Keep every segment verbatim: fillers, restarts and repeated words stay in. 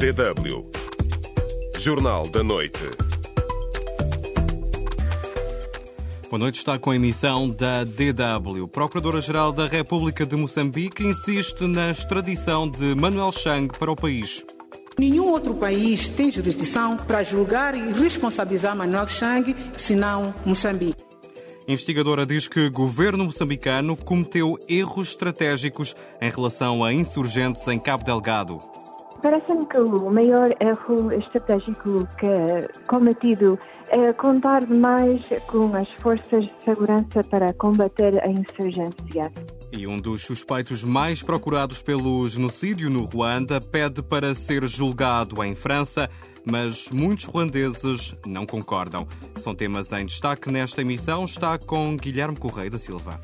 D W. Jornal da Noite. Boa noite, está com a emissão da D W. Procuradora-Geral da República de Moçambique insiste na extradição de Manuel Chang para o país. Nenhum outro país tem jurisdição para julgar e responsabilizar Manuel Chang, senão Moçambique. A investigadora diz que o governo moçambicano cometeu erros estratégicos em relação a insurgentes em Cabo Delgado. Parece-me que o maior erro estratégico que é cometido é contar demais com as forças de segurança para combater a insurgência. E um dos suspeitos mais procurados pelo genocídio no Ruanda pede para ser julgado em França, mas muitos ruandeses não concordam. São temas em destaque nesta emissão. Está com Guilherme Correia da Silva.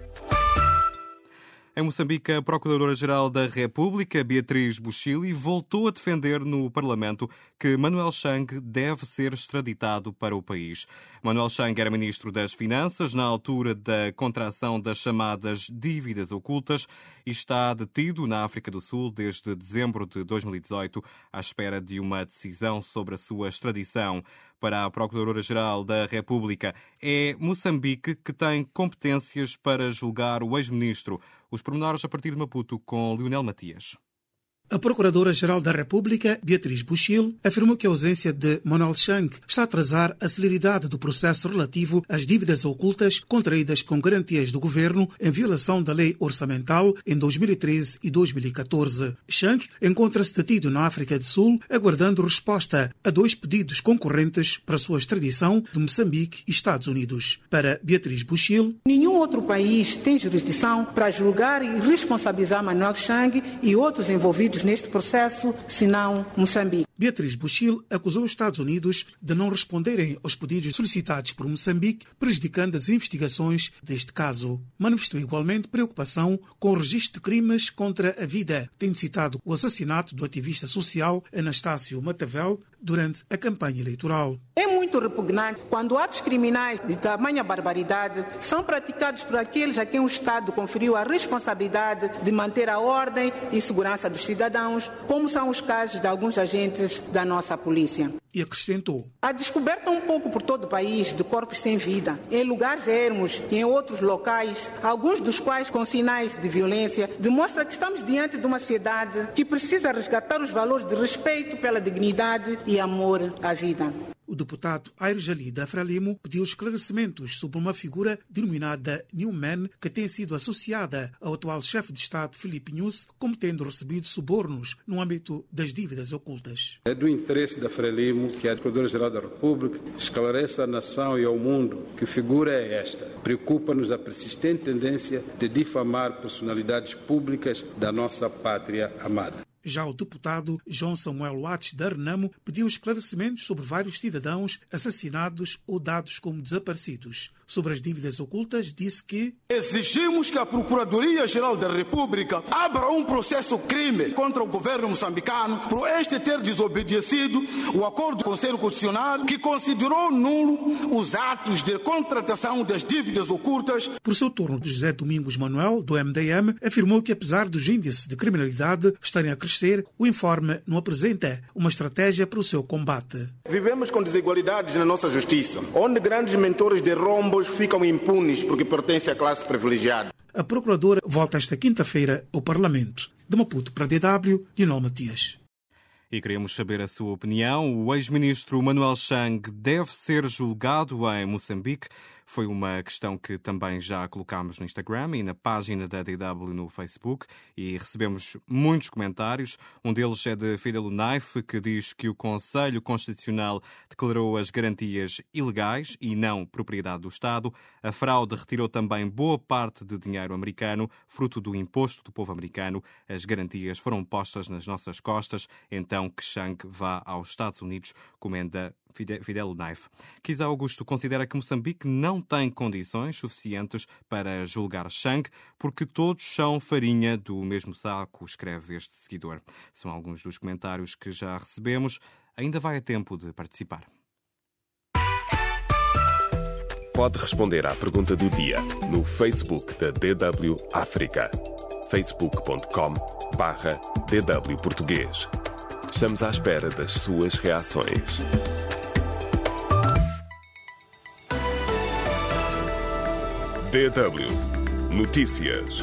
Em Moçambique, a Procuradora-Geral da República, Beatriz Buchili, voltou a defender no Parlamento que Manuel Chang deve ser extraditado para o país. Manuel Chang era Ministro das Finanças na altura da contração das chamadas dívidas ocultas e está detido na África do Sul desde dezembro de dois mil e dezoito, à espera de uma decisão sobre a sua extradição. Para a Procuradora-Geral da República, é Moçambique que tem competências para julgar o ex-ministro. Os pormenores a partir de Maputo, com Leonel Matias. A Procuradora-Geral da República, Beatriz Buchili, afirmou que a ausência de Manuel Chang está a atrasar a celeridade do processo relativo às dívidas ocultas contraídas com garantias do governo em violação da lei orçamental em dois mil e treze e dois mil e catorze. Chang encontra-se detido na África do Sul, aguardando resposta a dois pedidos concorrentes para a sua extradição de Moçambique e Estados Unidos. Para Beatriz Buchili, nenhum outro país tem jurisdição para julgar e responsabilizar Manuel Chang e outros envolvidos neste processo, senão Moçambique. Beatriz Buchili acusou os Estados Unidos de não responderem aos pedidos solicitados por Moçambique, prejudicando as investigações deste caso. Manifestou igualmente preocupação com o registro de crimes contra a vida, tendo citado o assassinato do ativista social Anastácio Matavel durante a campanha eleitoral. É muito repugnante quando atos criminais de tamanha barbaridade são praticados por aqueles a quem o Estado conferiu a responsabilidade de manter a ordem e segurança dos cidadãos, como são os casos de alguns agentes da nossa polícia. E acrescentou: a descoberta um pouco por todo o país de corpos sem vida, em lugares ermos e em outros locais, alguns dos quais com sinais de violência, demonstra que estamos diante de uma sociedade que precisa resgatar os valores de respeito pela dignidade e amor à vida. O deputado Aires Jali da Frelimo pediu esclarecimentos sobre uma figura denominada Newman que tem sido associada ao atual chefe de Estado Filipe Nyusi como tendo recebido subornos no âmbito das dívidas ocultas. É do interesse da Frelimo que a Procuradora-Geral da República esclareça à nação e ao mundo que figura é esta. Preocupa-nos a persistente tendência de difamar personalidades públicas da nossa pátria amada. Já o deputado João Samuel Watts da Renamo pediu esclarecimentos sobre vários cidadãos assassinados ou dados como desaparecidos. Sobre as dívidas ocultas, disse que exigimos que a Procuradoria-Geral da República abra um processo crime contra o governo moçambicano por este ter desobedecido o acordo do Conselho Constitucional que considerou nulo os atos de contratação das dívidas ocultas. Por seu turno, José Domingos Manuel, do M D M, afirmou que apesar dos índices de criminalidade estarem a crescer, o informe não apresenta uma estratégia para o seu combate. Vivemos com desigualdades na nossa justiça, onde grandes mentores de rombos ficam impunes porque pertencem à classe privilegiada. A Procuradora volta esta quinta-feira ao Parlamento. De Maputo para a D W, Leonel Matias. E queremos saber a sua opinião. O ex-ministro Manuel Chang deve ser julgado em Moçambique? Foi uma questão que também já colocámos no Instagram e na página da D W no Facebook e recebemos muitos comentários. Um deles é de Fidel Naif, que diz que o Conselho Constitucional declarou as garantias ilegais e não propriedade do Estado. A fraude retirou também boa parte de dinheiro americano, fruto do imposto do povo americano. As garantias foram postas nas nossas costas, então que Chang vá aos Estados Unidos, comenta Fidel Naif. Kisa Augusto considera que Moçambique não tem condições suficientes para julgar Chang porque todos são farinha do mesmo saco, escreve este seguidor. São alguns dos comentários que já recebemos. Ainda vai a tempo de participar. Pode responder à pergunta do dia no Facebook da D W África. facebook ponto com barra D W Português. Estamos à espera das suas reações. D W Notícias.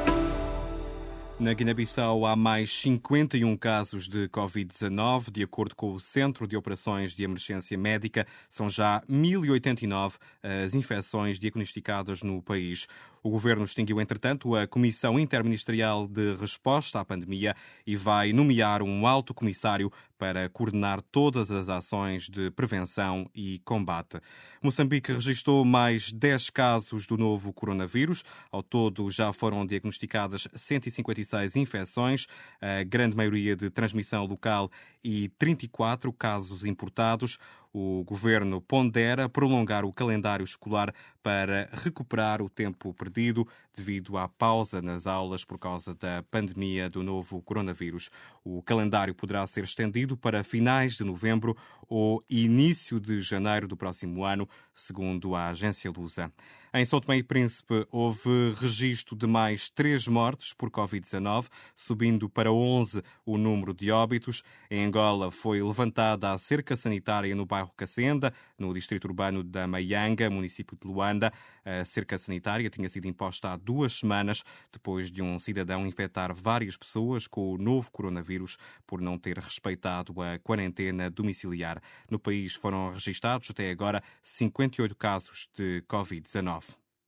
Na Guiné-Bissau há mais cinquenta e um casos de covid dezanove. De acordo com o Centro de Operações de Emergência Médica, são já mil e oitenta e nove as infecções diagnosticadas no país. O governo extinguiu, entretanto, a Comissão Interministerial de Resposta à Pandemia e vai nomear um alto comissário para coordenar todas as ações de prevenção e combate. Moçambique registrou mais dez casos do novo coronavírus. Ao todo, já foram diagnosticadas cento e cinquenta e seis infecções, a grande maioria de transmissão local e trinta e quatro casos importados. O governo pondera prolongar o calendário escolar para recuperar o tempo perdido devido à pausa nas aulas por causa da pandemia do novo coronavírus. O calendário poderá ser estendido para finais de novembro ou início de janeiro do próximo ano, segundo a agência Lusa. Em São Tomé e Príncipe houve registro de mais três mortes por covid dezanove, subindo para onze o número de óbitos. Em Angola foi levantada a cerca sanitária no bairro Cacenda, no distrito urbano da Maianga, município de Luanda. A cerca sanitária tinha sido imposta há duas semanas, depois de um cidadão infectar várias pessoas com o novo coronavírus por não ter respeitado a quarentena domiciliar. No país foram registados até agora cinquenta e oito casos de covid dezanove.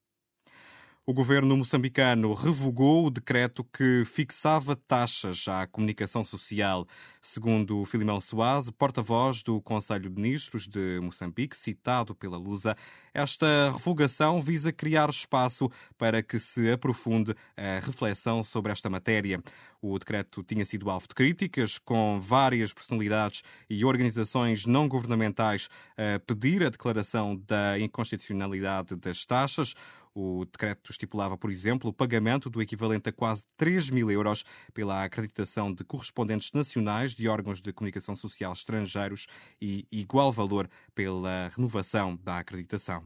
O governo moçambicano revogou o decreto que fixava taxas à comunicação social. Segundo Filimão Soares, porta-voz do Conselho de Ministros de Moçambique, citado pela Lusa, esta revogação visa criar espaço para que se aprofunde a reflexão sobre esta matéria. O decreto tinha sido alvo de críticas, com várias personalidades e organizações não governamentais a pedir a declaração da inconstitucionalidade das taxas. O decreto estipulava, por exemplo, o pagamento do equivalente a quase três mil euros pela acreditação de correspondentes nacionais de órgãos de comunicação social estrangeiros e igual valor pela renovação da acreditação.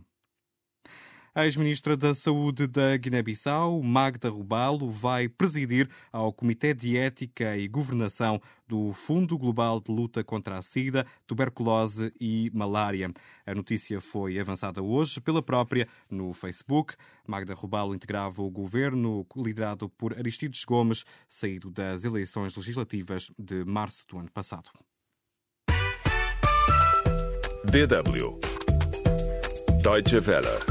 A ex-ministra da Saúde da Guiné-Bissau, Magda Rubalo, vai presidir ao Comitê de Ética e Governação do Fundo Global de Luta contra a SIDA, tuberculose e malária. A notícia foi avançada hoje pela própria no Facebook. Magda Rubalo integrava o governo liderado por Aristides Gomes, saído das eleições legislativas de março do ano passado. D W Deutsche Welle.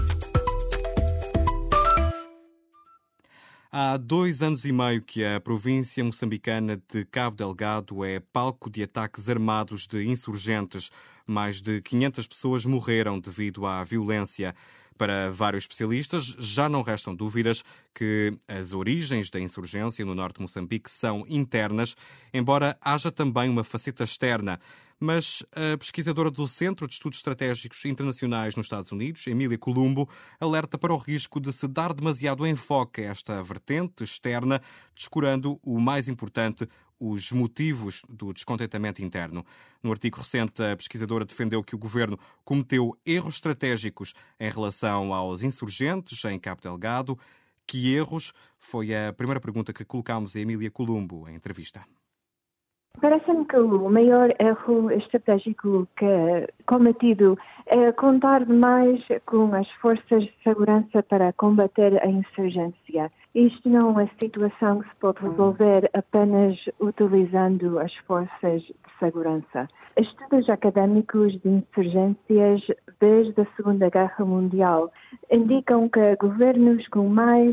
Há dois anos e meio que a província moçambicana de Cabo Delgado é palco de ataques armados de insurgentes. Mais de quinhentas pessoas morreram devido à violência. Para vários especialistas, já não restam dúvidas que as origens da insurgência no norte de Moçambique são internas, embora haja também uma faceta externa. Mas a pesquisadora do Centro de Estudos Estratégicos Internacionais nos Estados Unidos, Emília Columbo, alerta para o risco de se dar demasiado enfoque a esta vertente externa, descurando o mais importante, os motivos do descontentamento interno. No artigo recente, a pesquisadora defendeu que o governo cometeu erros estratégicos em relação aos insurgentes em Cabo Delgado. Que erros? Foi a primeira pergunta que colocámos a Emília Columbo em entrevista. Parece-me que o maior erro estratégico que é cometido é contar demais com as forças de segurança para combater a insurgência. Isto não é uma situação que se pode resolver apenas utilizando as forças de segurança. Estudos académicos de insurgências desde a Segunda Guerra Mundial indicam que governos com mais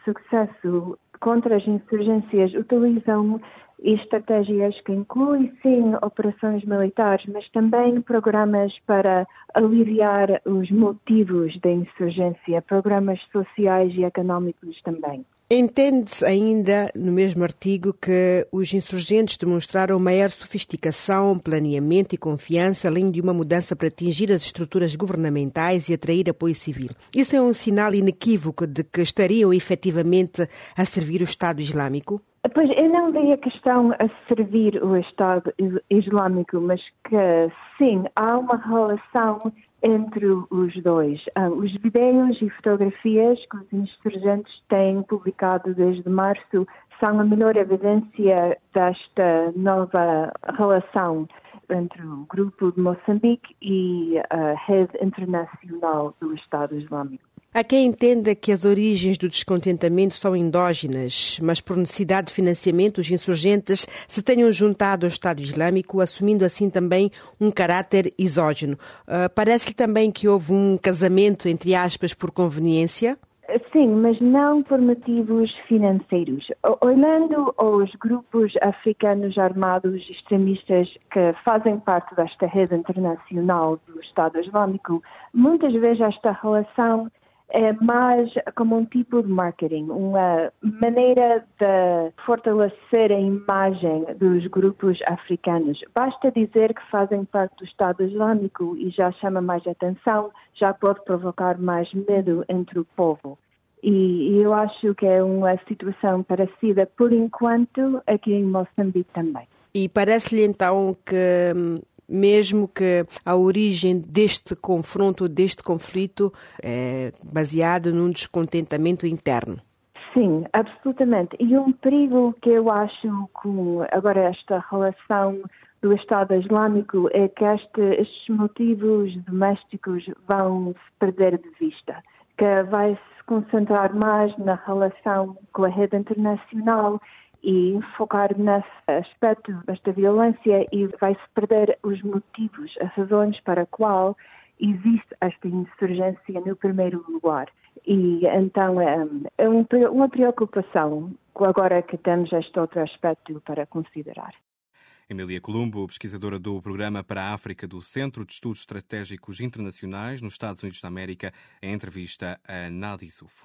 sucesso contra as insurgências utilizam estratégias que incluem, sim, operações militares, mas também programas para aliviar os motivos da insurgência, programas sociais e económicos também. Entende-se ainda, no mesmo artigo, que os insurgentes demonstraram maior sofisticação, planeamento e confiança, além de uma mudança para atingir as estruturas governamentais e atrair apoio civil. Isso é um sinal inequívoco de que estariam efetivamente a servir o Estado Islâmico? Pois, eu não vi a questão a servir o Estado Islâmico, mas que, sim, há uma relação entre os dois. Os vídeos e fotografias que os insurgentes têm publicado desde março são a melhor evidência desta nova relação entre o Grupo de Moçambique e a Rede Internacional do Estado Islâmico. Há quem entenda que as origens do descontentamento são endógenas, mas por necessidade de financiamento os insurgentes se tenham juntado ao Estado Islâmico, assumindo assim também um caráter exógeno. Uh, parece-lhe também que houve um casamento, entre aspas, por conveniência? Sim, mas não por motivos financeiros. Olhando aos grupos africanos armados extremistas que fazem parte desta rede internacional do Estado Islâmico, muitas vezes esta relação é mais como um tipo de marketing, uma maneira de fortalecer a imagem dos grupos africanos. Basta dizer que fazem parte do Estado Islâmico e já chama mais atenção, já pode provocar mais medo entre o povo. E eu acho que é uma situação parecida, por enquanto, aqui em Moçambique também. E parece-lhe então que, mesmo que a origem deste confronto, deste conflito, é baseada num descontentamento interno? Sim, absolutamente. E um perigo que eu acho com agora esta relação do Estado Islâmico é que este, estes motivos domésticos vão se perder de vista, que vai se concentrar mais na relação com a rede internacional e focar nesse aspecto desta violência e vai-se perder os motivos, as razões para a qual existe esta insurgência no primeiro lugar. E então é, é uma preocupação agora que temos este outro aspecto para considerar. Emília Columbo, pesquisadora do Programa para a África do Centro de Estudos Estratégicos Internacionais nos Estados Unidos da América, em entrevista a Nadi Sufo.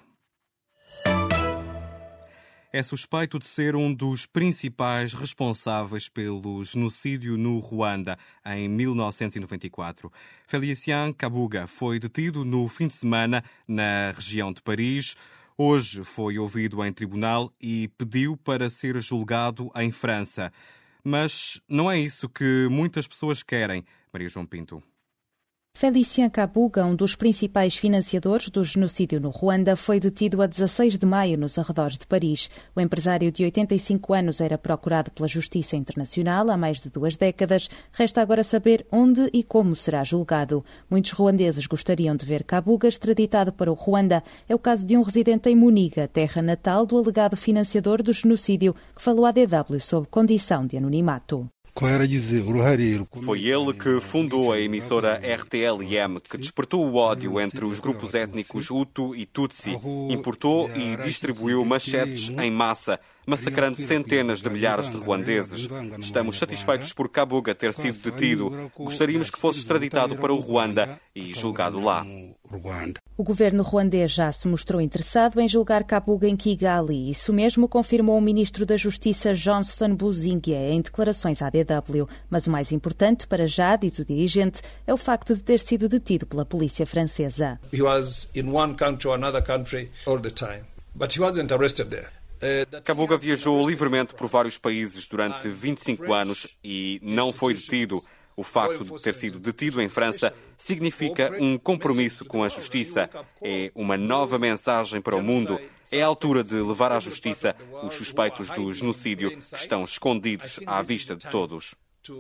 É suspeito de ser um dos principais responsáveis pelo genocídio no Ruanda em mil novecentos e noventa e quatro. Félicien Kabuga foi detido no fim de semana na região de Paris. Hoje foi ouvido em tribunal e pediu para ser julgado em França. Mas não é isso que muitas pessoas querem. Maria João Pinto. Félicien Kabuga, um dos principais financiadores do genocídio no Ruanda, foi detido a dezasseis de maio nos arredores de Paris. O empresário de oitenta e cinco anos era procurado pela Justiça Internacional há mais de duas décadas. Resta agora saber onde e como será julgado. Muitos ruandeses gostariam de ver Kabuga extraditado para o Ruanda. É o caso de um residente em Muniga, terra natal do alegado financiador do genocídio, que falou à D W sob condição de anonimato. Foi ele que fundou a emissora R T L M, que despertou o ódio entre os grupos étnicos Hutu e Tutsi, importou e distribuiu machetes em massa, massacrando centenas de milhares de ruandeses. Estamos satisfeitos por Kabuga ter sido detido. Gostaríamos que fosse extraditado para o Ruanda e julgado lá. O governo ruandês já se mostrou interessado em julgar Kabuga em Kigali. Isso mesmo confirmou o ministro da Justiça Johnston Buzingia em declarações à D W. Mas o mais importante para já, diz o dirigente, é o facto de ter sido detido pela polícia francesa. He was in one country or another country all the time, but he wasn't arrested there. Kabuga viajou livremente por vários países durante vinte e cinco anos e não foi detido. O facto de ter sido detido em França significa um compromisso com a justiça. É uma nova mensagem para o mundo. É a altura de levar à justiça os suspeitos do genocídio que estão escondidos à vista de todos.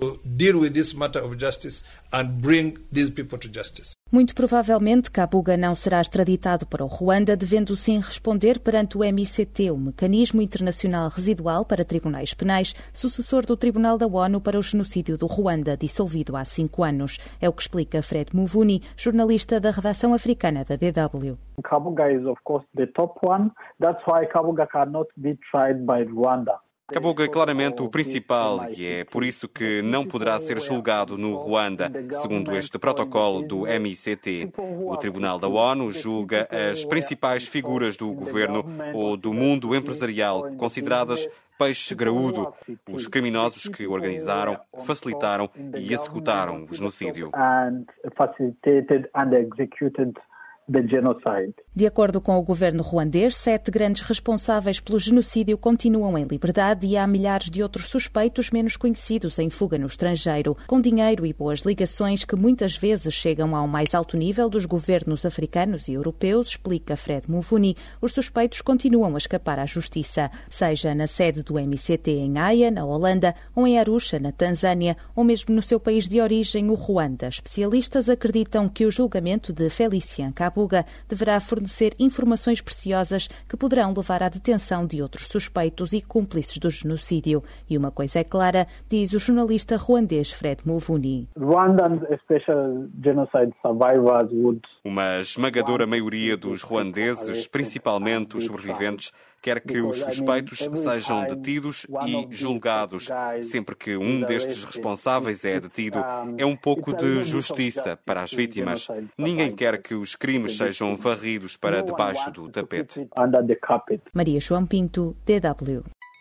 Muito provavelmente, Kabuga não será extraditado para o Ruanda, devendo sim responder perante o M I C T, o Mecanismo Internacional Residual para Tribunais Penais, sucessor do Tribunal da ONU para o Genocídio do Ruanda, dissolvido há cinco anos. É o que explica Fred Muvuni, jornalista da redação africana da D W. Kabuga is, of course, the top one. That's why Kabuga cannot be tried by Rwanda. Kabuga é claramente o principal e é por isso que não poderá ser julgado no Ruanda, segundo este protocolo do M I C T. O Tribunal da ONU julga as principais figuras do governo ou do mundo empresarial consideradas peixe graúdo, os criminosos que organizaram, facilitaram e executaram o genocídio. the genocide. De acordo com o governo ruandês, sete grandes responsáveis pelo genocídio continuam em liberdade e há milhares de outros suspeitos menos conhecidos em fuga no estrangeiro, com dinheiro e boas ligações que muitas vezes chegam ao mais alto nível dos governos africanos e europeus, explica Fred Muvunyi. Os suspeitos continuam a escapar à justiça, seja na sede do M C T em Haia, na Holanda, ou em Arusha, na Tanzânia, ou mesmo no seu país de origem, o Ruanda. Especialistas acreditam que o julgamento de Félicien Kabuga deverá fornecer informações preciosas que poderão levar à detenção de outros suspeitos e cúmplices do genocídio. E uma coisa é clara, diz o jornalista ruandês Fred Muvunyi. Rwandan, especially genocide survivors, would... Uma esmagadora maioria dos ruandeses, principalmente os sobreviventes, quer que os suspeitos sejam detidos e julgados. Sempre que um destes responsáveis é detido, é um pouco de justiça para as vítimas. Ninguém quer que os crimes sejam varridos para debaixo do tapete. Maria João Pinto, D W.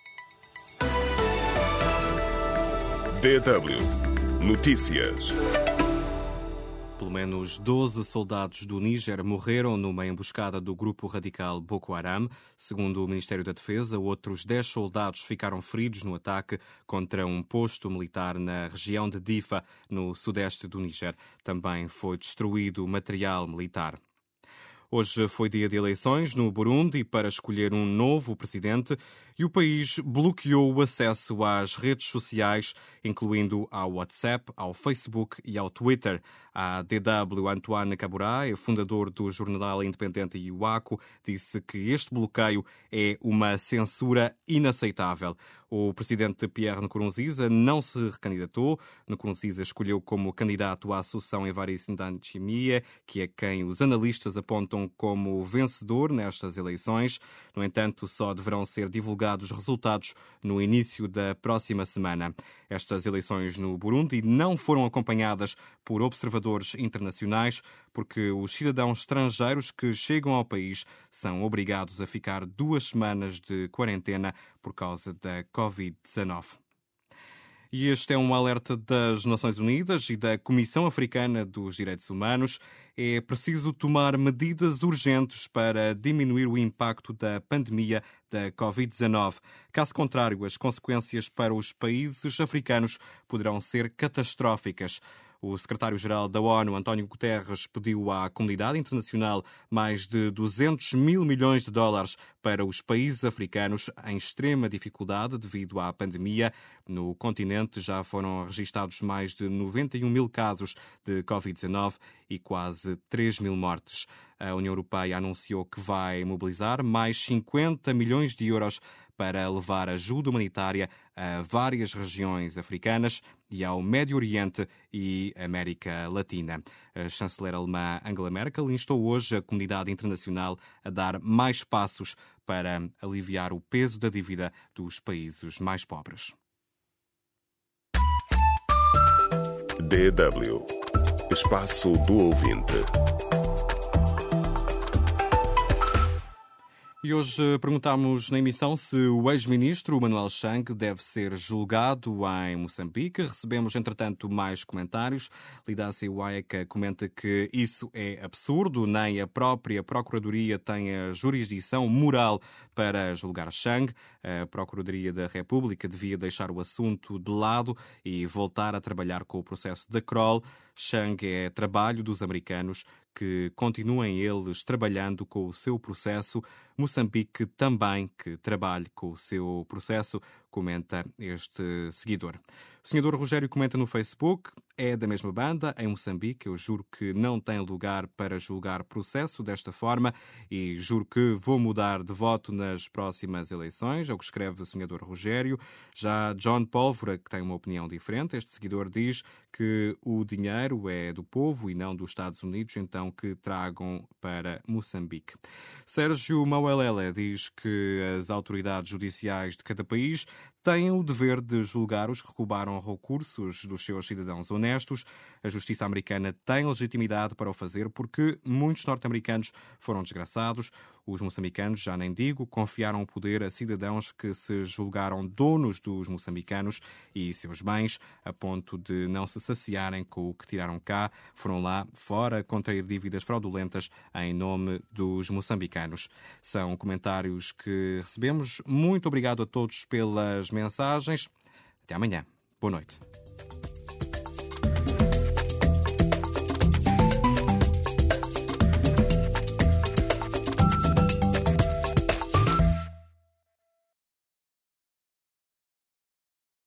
D W Notícias. Pelo menos doze soldados do Níger morreram numa emboscada do grupo radical Boko Haram. Segundo o Ministério da Defesa, outros dez soldados ficaram feridos no ataque contra um posto militar na região de Difa, no sudeste do Níger. Também foi destruído material militar. Hoje foi dia de eleições no Burundi para escolher um novo presidente e o país bloqueou o acesso às redes sociais, incluindo ao WhatsApp, ao Facebook e ao Twitter. A D W Antoine Kabura, fundador do jornal independente Iwacu, disse que este bloqueio é uma censura inaceitável. O presidente Pierre Nkurunziza não se recandidatou. Nkurunziza escolheu como candidato a Associação Evariste Ndayishimiye, que é quem os analistas apontam como vencedor nestas eleições. No entanto, só deverão ser divulgados os resultados no início da próxima semana. Estas eleições no Burundi não foram acompanhadas por observadores internacionais, porque os cidadãos estrangeiros que chegam ao país são obrigados a ficar duas semanas de quarentena por causa da covid dezenove. E este é um alerta das Nações Unidas e da Comissão Africana dos Direitos Humanos. É preciso tomar medidas urgentes para diminuir o impacto da pandemia da covid dezenove. Caso contrário, as consequências para os países africanos poderão ser catastróficas. O secretário-geral da ONU, António Guterres, pediu à comunidade internacional mais de duzentos mil milhões de dólares para os países africanos em extrema dificuldade devido à pandemia. No continente já foram registados mais de noventa e um mil casos de covid dezenove e quase três mil mortes. A União Europeia anunciou que vai mobilizar mais cinquenta milhões de euros para levar ajuda humanitária a várias regiões africanas e ao Médio Oriente e América Latina. A chanceler alemã Angela Merkel instou hoje a comunidade internacional a dar mais passos para aliviar o peso da dívida dos países mais pobres. D W Espaço do Ouvinte. E hoje perguntamos na emissão se o ex-ministro Manuel Chang deve ser julgado em Moçambique. Recebemos, entretanto, mais comentários. Lidância Uaica comenta que isso é absurdo, nem a própria Procuradoria tem a jurisdição moral para julgar Chang. A Procuradoria da República devia deixar o assunto de lado e voltar a trabalhar com o processo da Kroll. Chang é trabalho dos americanos, que continuem eles trabalhando com o seu processo. Moçambique também que trabalhe com o seu processo, comenta este seguidor. O senador Rogério comenta no Facebook: é da mesma banda, em Moçambique. Eu juro que não tem lugar para julgar processo desta forma e juro que vou mudar de voto nas próximas eleições, é o que escreve o senador Rogério. Já John Pólvora, que tem uma opinião diferente, este seguidor diz que o dinheiro é do povo e não dos Estados Unidos, então que tragam para Moçambique. Sérgio Mauelela diz que as autoridades judiciais de cada país têm o dever de julgar os que roubaram recursos dos seus cidadãos honestos. A justiça americana tem legitimidade para o fazer porque muitos norte-americanos foram desgraçados. Os moçambicanos, já nem digo, confiaram o poder a cidadãos que se julgaram donos dos moçambicanos e seus bens, a ponto de não se saciarem com o que tiraram cá. Foram lá fora contrair dívidas fraudulentas em nome dos moçambicanos. São comentários que recebemos. Muito obrigado a todos pelas mensagens. Até amanhã. Boa noite.